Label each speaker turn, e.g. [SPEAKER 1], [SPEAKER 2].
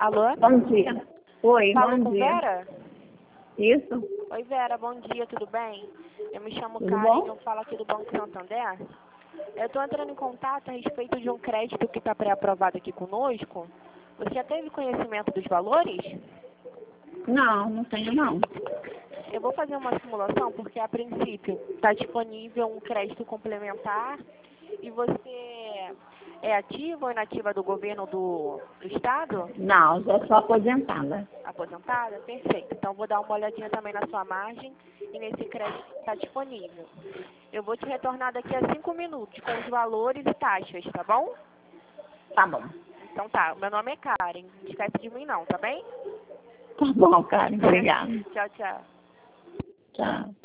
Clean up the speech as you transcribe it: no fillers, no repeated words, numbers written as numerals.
[SPEAKER 1] Alô?
[SPEAKER 2] Bom dia. Oi,
[SPEAKER 1] Falo
[SPEAKER 2] bom
[SPEAKER 1] com
[SPEAKER 2] dia.
[SPEAKER 1] Vera?
[SPEAKER 2] Isso?
[SPEAKER 1] Oi, Vera, bom dia, tudo bem? Eu me chamo
[SPEAKER 2] Tudo
[SPEAKER 1] Karen,
[SPEAKER 2] bom?
[SPEAKER 1] eu falo aqui do Banco Santander. Eu estou entrando em contato a respeito de um crédito que está pré-aprovado aqui conosco. Você já teve conhecimento dos valores?
[SPEAKER 2] Não, não tenho não.
[SPEAKER 1] Eu vou fazer uma simulação porque, a princípio, está disponível um crédito complementar e você é ativa ou inativa do governo do estado?
[SPEAKER 2] Não, já sou aposentada.
[SPEAKER 1] Aposentada? Perfeito. Então, vou dar uma olhadinha também na sua margem e nesse crédito que está disponível. Eu vou te retornar daqui a 5 minutos com os valores e taxas, tá bom?
[SPEAKER 2] Tá bom.
[SPEAKER 1] Então tá, meu nome é Karen, não esquece de mim não, tá bem?
[SPEAKER 2] Tá bom, Karen. Obrigada.
[SPEAKER 1] Tchau, tchau.
[SPEAKER 2] Tchau.